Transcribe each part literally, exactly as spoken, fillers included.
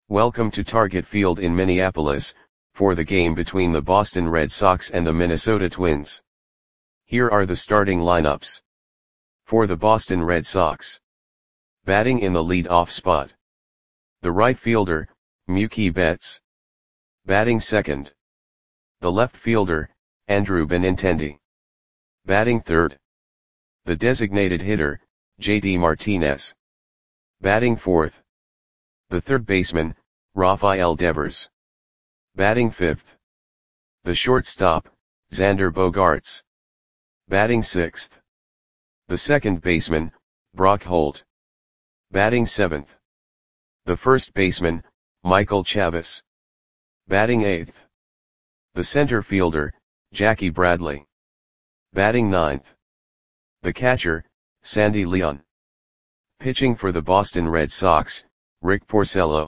Welcome to Target Field in Minneapolis, for the game between the Boston Red Sox and the Minnesota Twins. Here are the starting lineups. For the Boston Red Sox. Batting in the lead-off spot. The right fielder, Mookie Betts. Batting second. The left fielder, Andrew Benintendi. Batting third. The designated hitter, J D Martinez. Batting fourth. The third baseman, Rafael Devers. Batting fifth. The shortstop, Xander Bogaerts. Batting sixth. The second baseman, Brock Holt. Batting seventh. The first baseman, Michael Chavis. Batting eighth. The center fielder, Jackie Bradley. Batting ninth. The catcher, Sandy Leon. Pitching for the Boston Red Sox, Rick Porcello.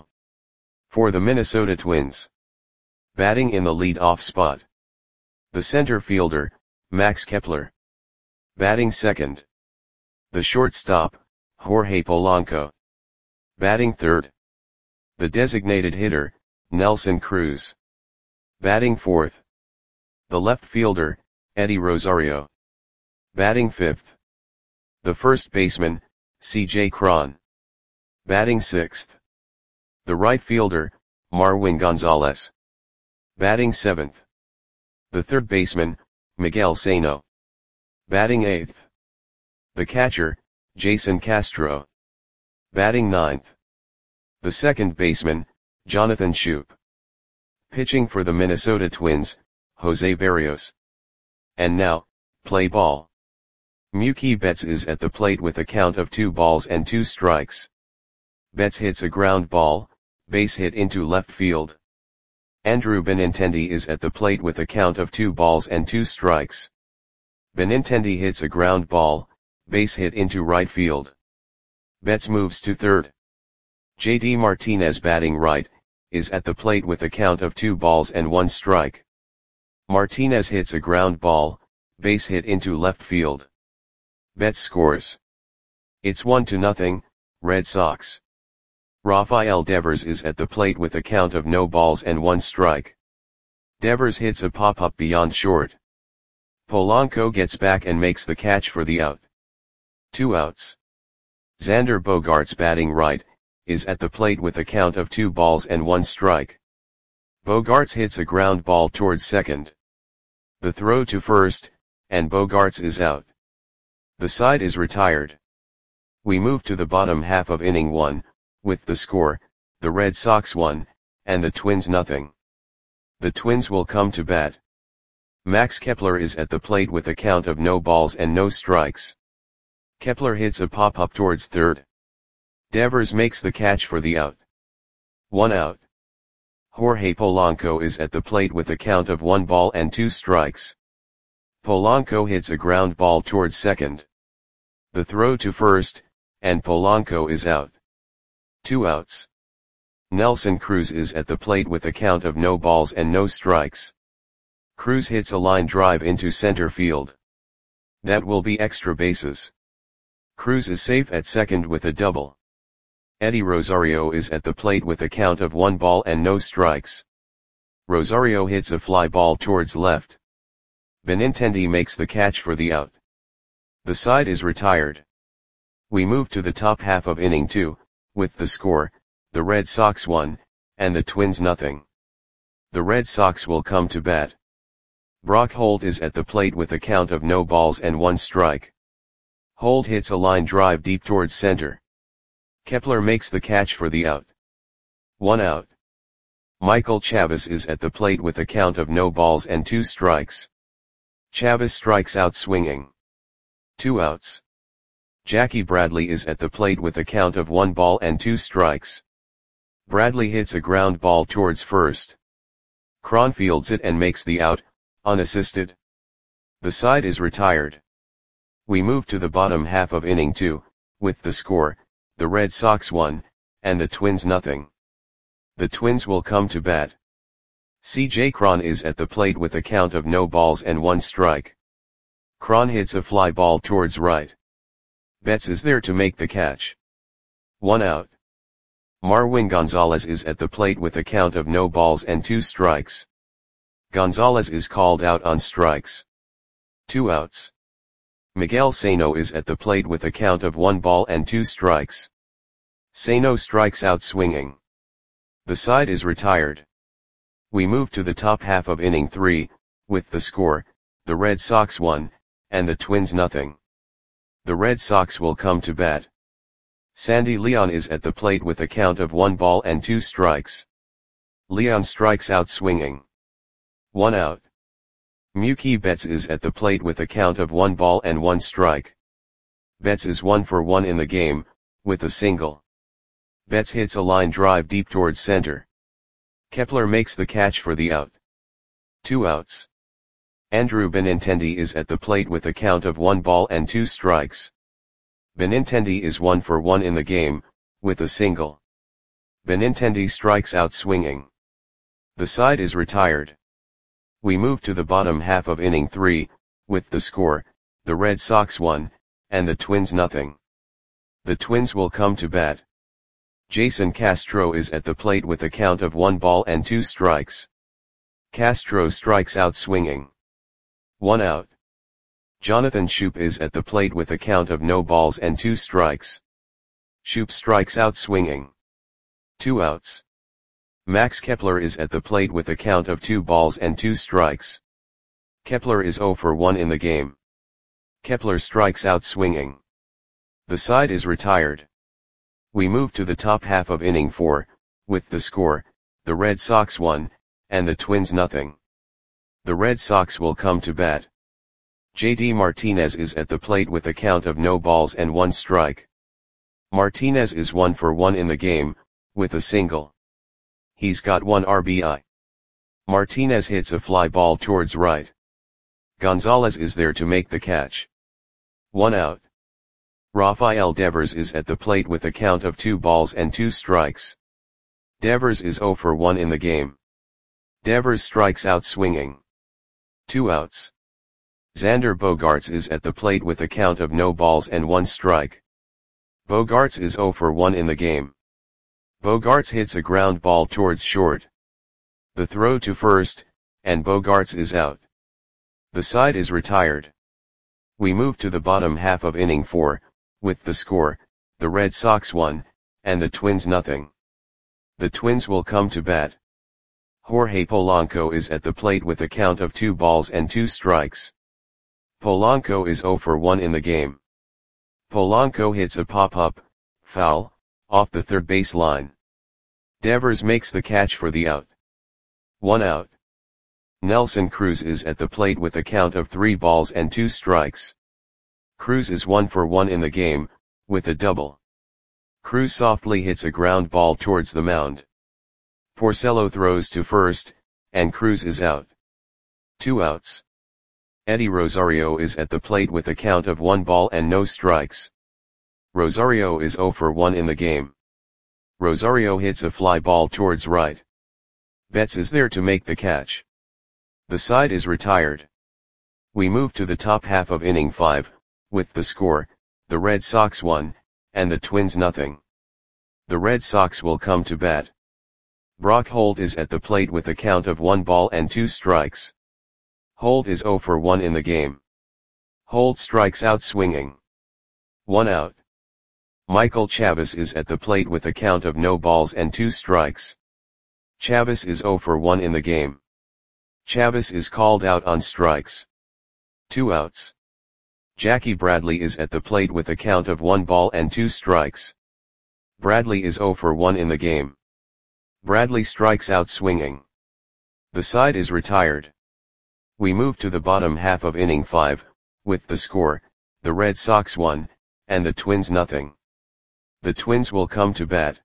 For the Minnesota Twins. Batting in the lead-off spot. The center fielder, Max Kepler. Batting second. The shortstop, Jorge Polanco. Batting third. The designated hitter, Nelson Cruz. Batting fourth. The left fielder, Eddie Rosario. Batting fifth. The first baseman, C J Cron. Batting sixth. The right fielder, Marwin Gonzalez. Batting seventh. The third baseman, Miguel Sano. Batting eighth. The catcher, Jason Castro. Batting ninth. The second baseman, Jonathan Schoop. Pitching for the Minnesota Twins, Jose Berrios. And now, play ball. Mookie Betts is at the plate with a count of two balls and two strikes. Betts hits a ground ball, base hit into left field. Andrew Benintendi is at the plate with a count of two balls and two strikes. Benintendi hits a ground ball, base hit into right field. Betts moves to third. J D Martinez, batting right, is at the plate with a count of two balls and one strike. Martinez hits a ground ball, base hit into left field. Betts scores. It's one to nothing, Red Sox. Rafael Devers is at the plate with a count of no balls and one strike. Devers hits a pop-up beyond short. Polanco gets back and makes the catch for the out. Two outs. Xander Bogaerts, batting right, is at the plate with a count of two balls and one strike. Bogaerts hits a ground ball towards second. The throw to first, and Bogaerts is out. The side is retired. We move to the bottom half of inning one, with the score, the Red Sox one, and the Twins nothing. The Twins will come to bat. Max Kepler is at the plate with a count of no balls and no strikes. Kepler hits a pop-up towards third. Devers makes the catch for the out. One out. Jorge Polanco is at the plate with a count of one ball and two strikes. Polanco hits a ground ball towards second. The throw to first, and Polanco is out. Two outs. Nelson Cruz is at the plate with a count of no balls and no strikes. Cruz hits a line drive into center field. That will be extra bases. Cruz is safe at second with a double. Eddie Rosario is at the plate with a count of one ball and no strikes. Rosario hits a fly ball towards left. Benintendi makes the catch for the out. The side is retired. We move to the top half of inning two, with the score, the Red Sox one, and the Twins nothing. The Red Sox will come to bat. Brock Holt is at the plate with a count of no balls and one strike. Holt hits a line drive deep towards center. Kepler makes the catch for the out. One out. Michael Chavis is at the plate with a count of no balls and two strikes. Chavis strikes out swinging. Two outs. Jackie Bradley is at the plate with a count of one ball and two strikes. Bradley hits a ground ball towards first. Cron fields it and makes the out, unassisted. The side is retired. We move to the bottom half of inning two, with the score, the Red Sox one, and the Twins nothing. The Twins will come to bat. C J Cron is at the plate with a count of no balls and one strike. Cron hits a fly ball towards right. Betts is there to make the catch. One out. Marwin Gonzalez is at the plate with a count of no balls and two strikes. Gonzalez is called out on strikes. Two outs. Miguel Sano is at the plate with a count of one ball and two strikes. Sano strikes out swinging. The side is retired. We move to the top half of inning three, with the score, the Red Sox one, and the Twins nothing. The Red Sox will come to bat. Sandy Leon is at the plate with a count of one ball and two strikes. Leon strikes out swinging. One out. Mookie Betts is at the plate with a count of one ball and one strike. Betts is one for one in the game, with a single. Betts hits a line drive deep towards center. Kepler makes the catch for the out. Two outs. Andrew Benintendi is at the plate with a count of one ball and two strikes. Benintendi is one for one in the game, with a single. Benintendi strikes out swinging. The side is retired. We move to the bottom half of inning three, with the score, the Red Sox one, and the Twins nothing. The Twins will come to bat. Jason Castro is at the plate with a count of one ball and two strikes. Castro strikes out swinging. One out. Jonathan Schoop is at the plate with a count of no balls and two strikes. Schoop strikes out swinging. Two outs. Max Kepler is at the plate with a count of two balls and two strikes. Kepler is zero for one in the game. Kepler strikes out swinging. The side is retired. We move to the top half of inning four, with the score, the Red Sox one, and the Twins nothing. The Red Sox will come to bat. J D Martinez is at the plate with a count of no balls and one strike. Martinez is one for one in the game, with a single. He's got one R B I. Martinez hits a fly ball towards right. Gonzalez is there to make the catch. One out. Rafael Devers is at the plate with a count of two balls and two strikes. Devers is zero for one in the game. Devers strikes out swinging. Two outs. Xander Bogaerts is at the plate with a count of no balls and one strike. Bogaerts is zero for one in the game. Bogaerts hits a ground ball towards short. The throw to first, and Bogaerts is out. The side is retired. We move to the bottom half of inning four, with the score, the Red Sox one, and the Twins nothing. The Twins will come to bat. Jorge Polanco is at the plate with a count of two balls and two strikes. Polanco is zero for one in the game. Polanco hits a pop-up, foul, off the third base line. Devers makes the catch for the out. One out. Nelson Cruz is at the plate with a count of three balls and two strikes. Cruz is one for one in the game, with a double. Cruz softly hits a ground ball towards the mound. Porcello throws to first, and Cruz is out. Two outs. Eddie Rosario is at the plate with a count of one ball and no strikes. Rosario is zero for one in the game. Rosario hits a fly ball towards right. Betts is there to make the catch. The side is retired. We move to the top half of inning five, with the score, the Red Sox one, and the Twins nothing. The Red Sox will come to bat. Brock Holt is at the plate with a count of one ball and two strikes. Holt is zero for one in the game. Holt strikes out swinging. One out. Michael Chavis is at the plate with a count of no balls and two strikes. Chavis is zero for one in the game. Chavis is called out on strikes. Two outs. Jackie Bradley is at the plate with a count of one ball and two strikes. Bradley is zero for one in the game. Bradley strikes out swinging. The side is retired. We move to the bottom half of inning five, with the score, the Red Sox one, and the Twins nothing. The Twins will come to bat.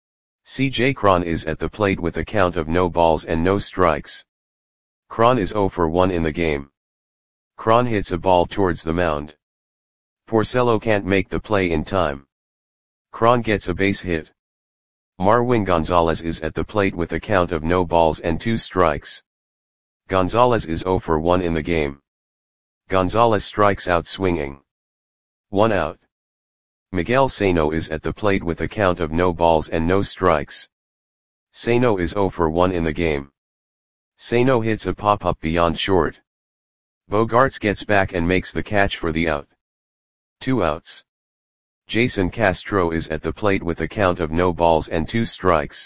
C J Cron is at the plate with a count of no balls and no strikes. Cron is zero for one in the game. Cron hits a ball towards the mound. Porcello can't make the play in time. Cron gets a base hit. Marwin Gonzalez is at the plate with a count of no balls and two strikes. Gonzalez is zero for one in the game. Gonzalez strikes out swinging. One out. Miguel Sano is at the plate with a count of no balls and no strikes. Sano is zero for one in the game. Sano hits a pop-up beyond short. Bogaerts gets back and makes the catch for the out. Two outs. Jason Castro is at the plate with a count of no balls and two strikes.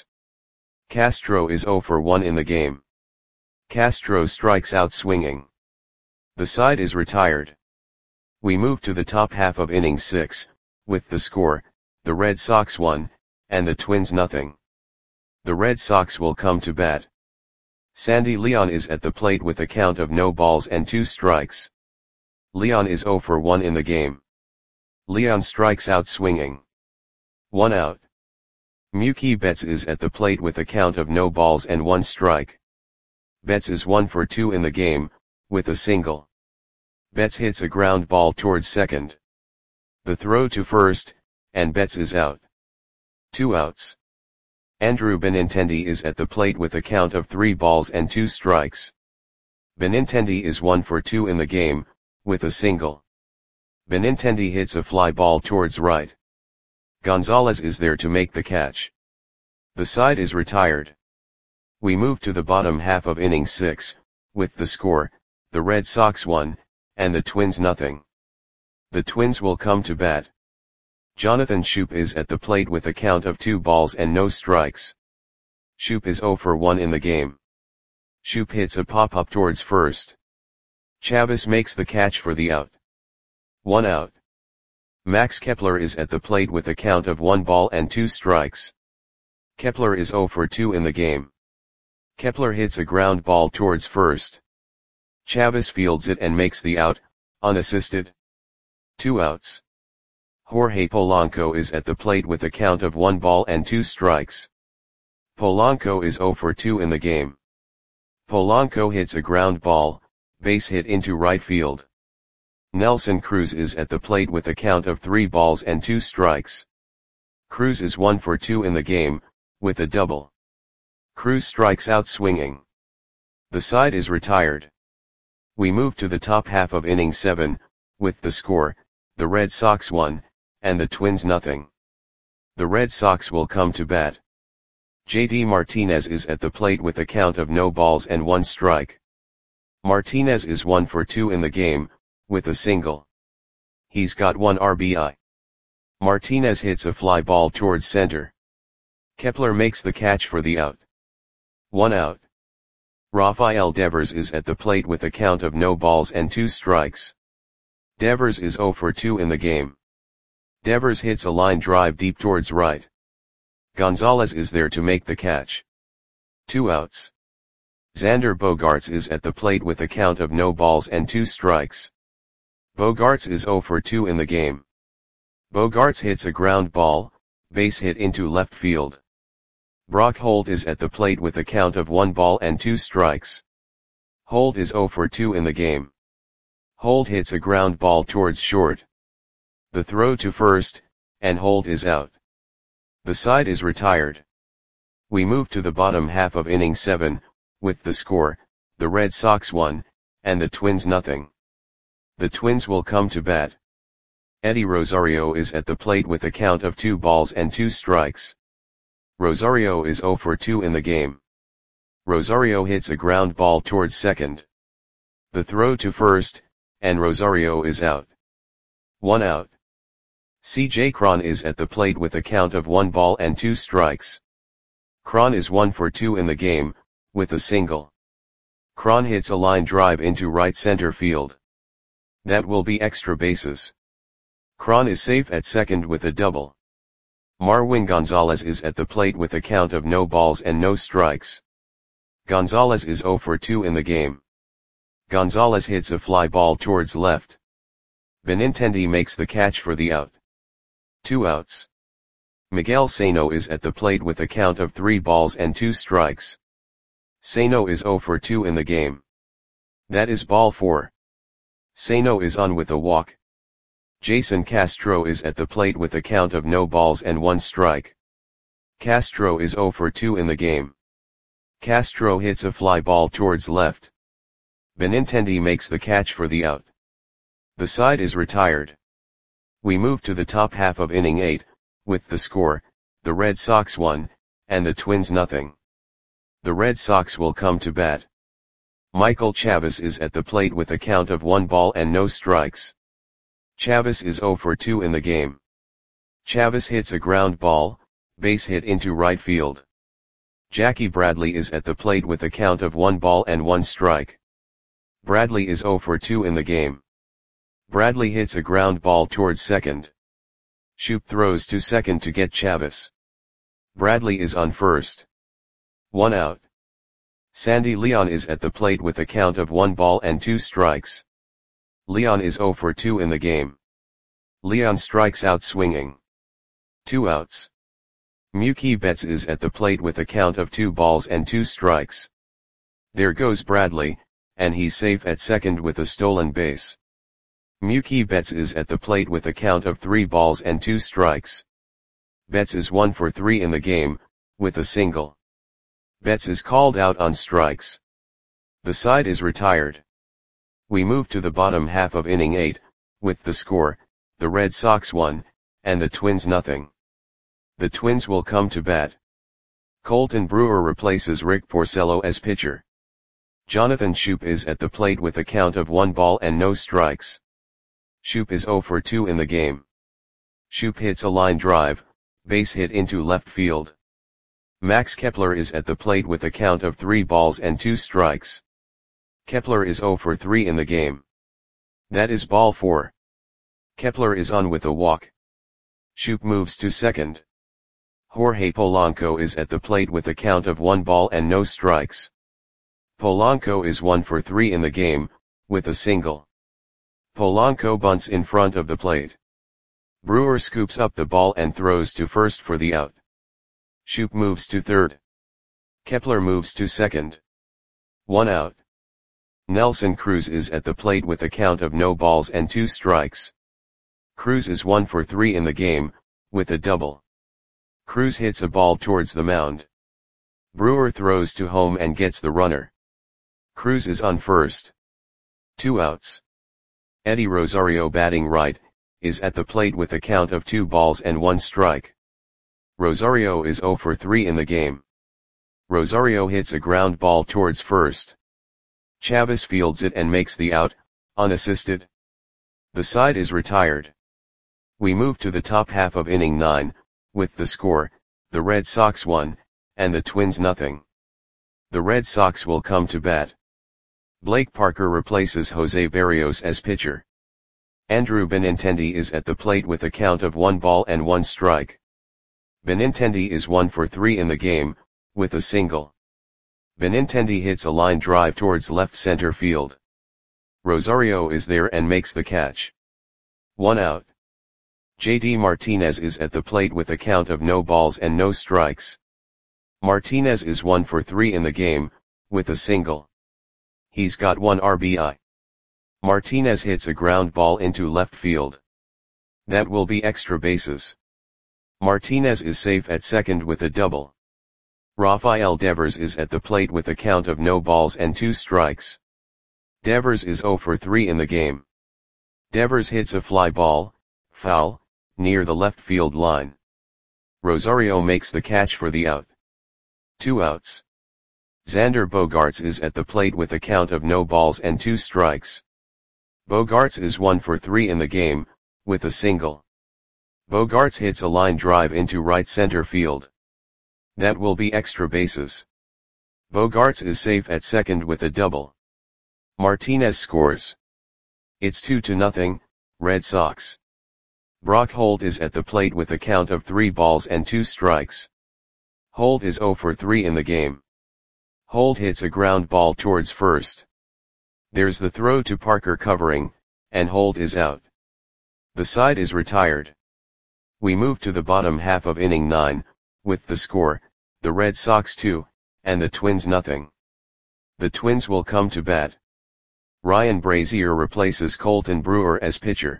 Castro is zero for one in the game. Castro strikes out swinging. The side is retired. We move to the top half of inning six, with the score, the Red Sox one, and the Twins nothing. The Red Sox will come to bat. Sandy Leon is at the plate with a count of no balls and two strikes. Leon is zero for one in the game. Leon strikes out swinging. One out. Mookie Betts is at the plate with a count of no balls and one strike. Betts is one for two in the game, with a single. Betts hits a ground ball towards second. The throw to first, and Betts is out. Two outs. Andrew Benintendi is at the plate with a count of three balls and two strikes. Benintendi is one for two in the game, with a single. Benintendi hits a fly ball towards right. Gonzalez is there to make the catch. The side is retired. We move to the bottom half of inning six, with the score, the Red Sox one, and the Twins nothing. The Twins will come to bat. Jonathan Schoop is at the plate with a count of two balls and no strikes. Schoop is zero for one in the game. Schoop hits a pop-up towards first. Chavis makes the catch for the out. One out. Max Kepler is at the plate with a count of one ball and two strikes. Kepler is zero for two in the game. Kepler hits a ground ball towards first. Chavis fields it and makes the out, unassisted. Two outs. Jorge Polanco is at the plate with a count of one ball and two strikes. Polanco is zero for two in the game. Polanco hits a ground ball, base hit into right field. Nelson Cruz is at the plate with a count of three balls and two strikes. Cruz is one for two in the game, with a double. Cruz strikes out swinging. The side is retired. We move to the top half of inning seven, with the score, the Red Sox one, and the Twins nothing. The Red Sox will come to bat. J D Martinez is at the plate with a count of no balls and one strike. Martinez is one for two in the game, with a single. He's got one R B I. Martinez hits a fly ball towards center. Kepler makes the catch for the out. One out. Rafael Devers is at the plate with a count of no balls and two strikes. Devers is zero for two in the game. Devers hits a line drive deep towards right. Gonzalez is there to make the catch. Two outs. Xander Bogaerts is at the plate with a count of no balls and two strikes. Bogaerts is zero for two in the game. Bogaerts hits a ground ball, base hit into left field. Brock Holt is at the plate with a count of one ball and two strikes. Holt is zero for two in the game. Holt hits a ground ball towards short. The throw to first, and Holt is out. The side is retired. We move to the bottom half of inning seven, with the score, the Red Sox one, and the Twins nothing. The Twins will come to bat. Eddie Rosario is at the plate with a count of two balls and two strikes. Rosario is zero for two in the game. Rosario hits a ground ball towards second. The throw to first, and Rosario is out. One out. C J Cron is at the plate with a count of one ball and two strikes. Cron is one for two in the game, with a single. Cron hits a line drive into right center field. That will be extra bases. Cron is safe at second with a double. Marwin Gonzalez is at the plate with a count of no balls and no strikes. Gonzalez is zero for two in the game. Gonzalez hits a fly ball towards left. Benintendi makes the catch for the out. Two outs. Miguel Sano is at the plate with a count of three balls and two strikes. Sano is zero for two in the game. That is ball four. Sano is on with a walk. Jason Castro is at the plate with a count of no balls and one strike. Castro is zero for two in the game. Castro hits a fly ball towards left. Benintendi makes the catch for the out. The side is retired. We move to the top half of inning eight, with the score, the Red Sox one, and the Twins nothing. The Red Sox will come to bat. Michael Chavis is at the plate with a count of one ball and no strikes. Chavis is oh for two in the game. Chavis hits a ground ball, base hit into right field. Jackie Bradley is at the plate with a count of one ball and one strike. Bradley is oh for two in the game. Bradley hits a ground ball towards second. Shoop throws to second to get Chavis. Bradley is on first. One out. Sandy Leon is at the plate with a count of one ball and two strikes. Leon is oh for two in the game. Leon strikes out swinging. Two outs. Mookie Betts is at the plate with a count of two balls and two strikes. There goes Bradley, and he's safe at second with a stolen base. Mookie Betts is at the plate with a count of three balls and two strikes. Betts is one for three in the game, with a single. Betts is called out on strikes. The side is retired. We move to the bottom half of inning eight, with the score, the Red Sox one, and the Twins nothing. The Twins will come to bat. Colton Brewer replaces Rick Porcello as pitcher. Jonathan Schoop is at the plate with a count of one ball and no strikes. Schoop is oh for two in the game. Schoop hits a line drive, base hit into left field. Max Kepler is at the plate with a count of three balls and two strikes. Kepler is oh for three in the game. That is ball four. Kepler is on with a walk. Schoop moves to second. Jorge Polanco is at the plate with a count of one ball and no strikes. Polanco is one for three in the game, with a single. Polanco bunts in front of the plate. Brewer scoops up the ball and throws to first for the out. Schoop moves to third. Kepler moves to second. One out. Nelson Cruz is at the plate with a count of no balls and two strikes. Cruz is one for three in the game, with a double. Cruz hits a ball towards the mound. Brewer throws to home and gets the runner. Cruz is on first. Two outs. Eddie Rosario, batting right, is at the plate with a count of two balls and one strike. Rosario is oh for three in the game. Rosario hits a ground ball towards first. Chavis fields it and makes the out, unassisted. The side is retired. We move to the top half of inning nine, with the score, the Red Sox one, and the Twins nothing. The Red Sox will come to bat. Blake Parker replaces Jose Berrios as pitcher. Andrew Benintendi is at the plate with a count of one ball and one strike. Benintendi is one for three in the game, with a single. Benintendi hits a line drive towards left center field. Rosario is there and makes the catch. One out. J D Martinez is at the plate with a count of no balls and no strikes. Martinez is one for three in the game, with a single. He's got one R B I. Martinez hits a ground ball into left field. That will be extra bases. Martinez is safe at second with a double. Rafael Devers is at the plate with a count of no balls and two strikes. Devers is oh for three in the game. Devers hits a fly ball, foul, near the left field line. Rosario makes the catch for the out. Two outs. Xander Bogaerts is at the plate with a count of no balls and two strikes. Bogaerts is one for three in the game, with a single. Bogaerts hits a line drive into right center field. That will be extra bases. Bogaerts is safe at second with a double. Martinez scores. It's two to nothing, Red Sox. Brock Holt is at the plate with a count of three balls and two strikes. Holt is oh for three in the game. Holt hits a ground ball towards first. There's the throw to Parker covering, and Holt is out. The side is retired. We move to the bottom half of inning nine, with the score, the Red Sox two, and the Twins nothing. The Twins will come to bat. Ryan Brazier replaces Colton Brewer as pitcher.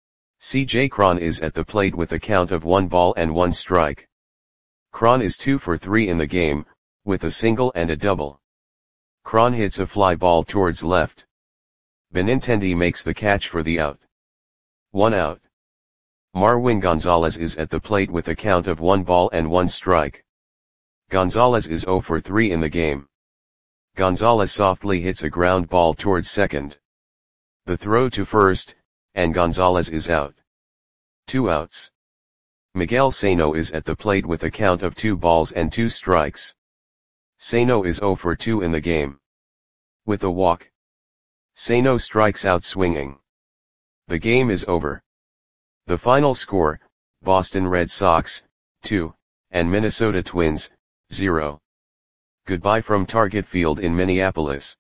C J Cron is at the plate with a count of one ball and one strike. Cron is two for three in the game, with a single and a double. Cron hits a fly ball towards left. Benintendi makes the catch for the out. One out. Marwin Gonzalez is at the plate with a count of one ball and one strike. Gonzalez is zero for three in the game. Gonzalez softly hits a ground ball towards second. The throw to first, and Gonzalez is out. Two outs. Miguel Sano is at the plate with a count of two balls and two strikes. Sano is zero for two in the game. With a walk, Sano strikes out swinging. The game is over. The final score, Boston Red Sox, two, and Minnesota Twins, zero. Goodbye from Target Field in Minneapolis.